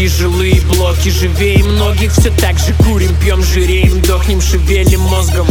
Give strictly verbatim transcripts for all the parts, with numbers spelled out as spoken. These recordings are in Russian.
Твои жилые блоки живее многих. Все так же курим, пьем, жиреем, дохнем, шевелим мозгом.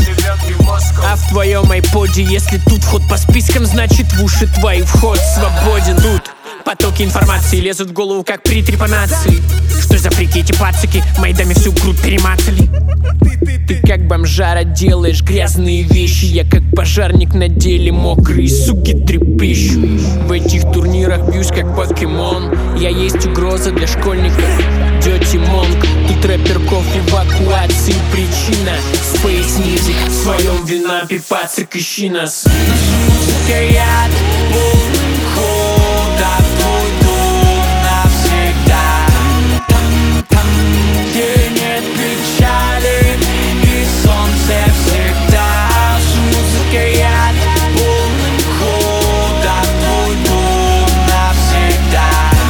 А в твоем айподе, если тут вход по спискам, значит в уши твои вход свободен. Тут потоки информации лезут в голову, как при трепанации. Что за прики эти пацики, моей даме всю грудь перемацали. Ты как бомжара делаешь грязные вещи, я как пожарник на деле мокрые суки трепещу. В этих турнирах бьюсь как покемон. Я есть угроза для школьников, Dirty Monk. Тут рэперков эвакуации причина. Space Music, в своем винапе пацик ищи нас. Музыка яд, полный хода в твой дом навсегда. Там, там, где нет печали и солнце всегда. Музыка яд, полный хода в твой дом навсегда.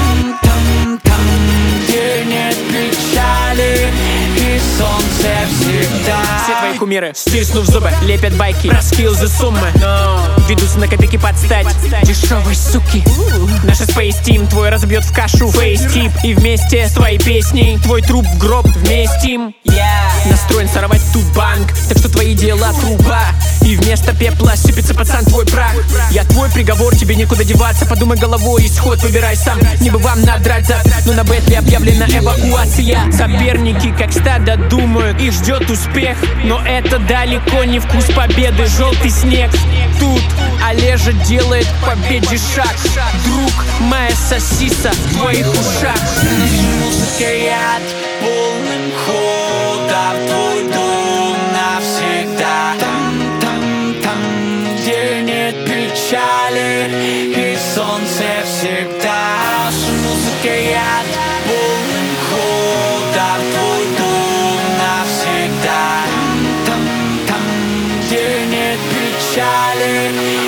Там, там, где нет печали и солнце всегда. Все твои кумиры, стиснув зубы, лепят байки про скиллзы суммы, ведутся на копейки подстать дешевой суки. Наша Space Team твой разобьет в кашу фейстип. И вместе с твоей песней твой труп в гроб вместим. yeah. Настроен сорвать тут банк, так что твои дела труба. И вместо пепла сыпется, пацан, твой прах. Я твой приговор, тебе некуда деваться. Подумай головой, исход выбирай сам. Не бы вам надрать зад, но на бэтле объявлена эвакуация. Соперники как стадо думают, их ждет успех, но это далеко не вкус победы. Желтый снег тут, Олежа делает к победе шаг. Друг, моя сосиса в твоих ушах. Музыка яд, полным ходом в твой дом навсегда. Там, там, там, где нет печали и солнце всегда. Музыка яд, полным ходом в твой дом навсегда. Там, там, там, где нет печали